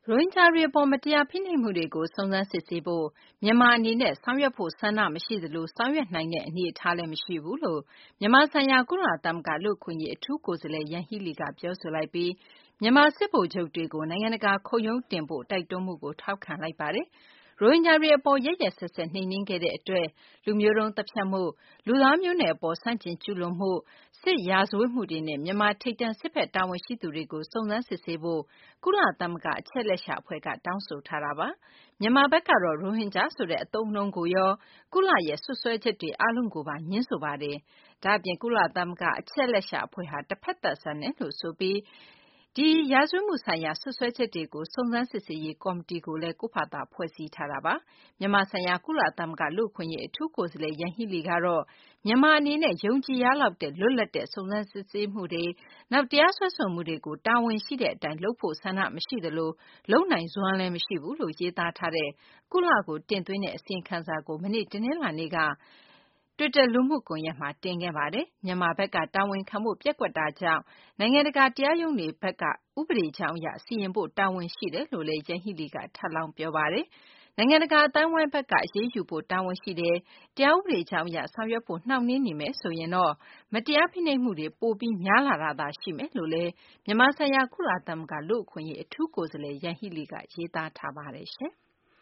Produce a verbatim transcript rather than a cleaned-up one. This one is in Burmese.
ရိုဟင်ဂျာတွေအပေါ်မတရားဖိနှိပ်မှုတွေကိုစုံစမ်းစစ်ဆေးဖို့မြန်မာအနေနဲ့ဆောင်ရွက်ဖို့ဆန္ဒမရှိသလိုဆောင်ရွက်နိုင်တဲ့အနေအထားလည်းမရှိဘူးလို့မြန်မာဆိုင်ရာကုလသမဂ္ဂလူ့အခွင့်အရေးအထူးကိုယ်စားလှယ်ယန်ဟီလီကပြောဆိုလိုက်ပြီးမြန်မာစစ်ဗိုလ်ချုပ်တွေကိုနိုင်ငံတကာခုံရုံးတင်ဖို့တိုက်တွန်းမှုကိုထောက်ခံလိုက်ပါတယ်။ရိုဟင်ဂျာတွေအပေါ်ရက်ရက်စက်စက်နှိမ်နင်းခဲ့တဲ့အတွက်လူမျိုးတုံးသတ်ဖြတ်မှုလူသားမျိုးနွယ်အပေါ်ဆန့်ကျင်ကျူးလွန်မှုစစ်ရာဇဝတ်မှုတွေနဲ့မြန်မာထိပ်တန်းစစ်ဘက်တာဝန်ရှိသူတွေကိုစုံစမ်းစစ်ဆေးဖို့ကုလသမဂ္ဂအချက်လက်ရှာအဖွဲ့ကတောင်းဆိုထားတာပါ။မြန်မာဘက်ကတော့ရိုဟင်ဂျာဆိုတဲ့အသုံးအနှုန်းကိုရောကုလရဲ့ဆွဆွဲချက်တွေအားလုံးကိုပါညှင်းဆိုပါတယ်။ဒါ့အပြင်ကုလသမဂ္ဂအချက်လက်ရှာအဖွဲ့ဟာတစ်ဖက်သက်ဆန်တယ်လို့ဆိုပြီးဒီရာဇဝတ်မှုဆိုင်ရာဆွဆွဲချက်တွေကိုစုံစမ်းစစ်ဆေးရေးကော်မတီကိုလည်းကိုဖာသာဖွဲ့စည်းထားတာပါ။မြန်မာဆိုင်ရာကုလသမဂ္ဂလူ့အခွင့်အရေးအထူးကိုယ်စားလှယ်ယန်ဟီလီကတော့မြန်မာအနေနဲ့ယုံကြည်ရလောက်တဲ့လွတ်လပ်တဲ့စုံစမ်းစစ်ဆေးမှုတွေနောက်တရားစွဲဆိုမှုတွေကိုတာဝန်ရှိတဲ့အတိုင်းလုပ်ဖို့ဆန္ဒမရှိသလိုလုပ်နိုင်စွမ်းလည်းမရှိဘူးလို့ရေးသားထားတဲ့ကုလကိုတင်သွင်းတဲ့အစီရင်ခံစာကိုမနေ့တနင်္လာနေ့ကတွစ်တာလူမှုကွန်ရက်မှာတင်ခဲ့ပါတယ်။မြန်မာဘက်ကတာဝန်ခံဖို့ပျက်ကွက်တာကြောင့်နိုင်ငံတကာတရားရုံးတွေဘက်ကဥပဒေကြောင်းအရစီရင်ဖို့တာဝန်ရှိတယ်လို့လည်းယန်ဟီလီကထပ်လောင်းပြောပါတယ်။နိုင်ငံတကာအသိုင်းအဝိုင်းဘက်ကအရေးယူဖို့တာဝန်ရှိတယ်။တရားဥပဒေကြောင်းအရဆောင်ရွက်ဖို့နှောင့်နှေးနေမယ်ဆိုရင်တော့မတရားဖိနှိပ်မှုတွေပိုပြီးများလာတာသာရှိမယ်လို့လည်းမြန်မာဆိုင်ရာကုလသမဂ္ဂလူ့အခွင့်အရေးအထူးကိုယ်စားလှယ်ယန်ဟီလီကရေးသားထားပါတယ်ရှင်။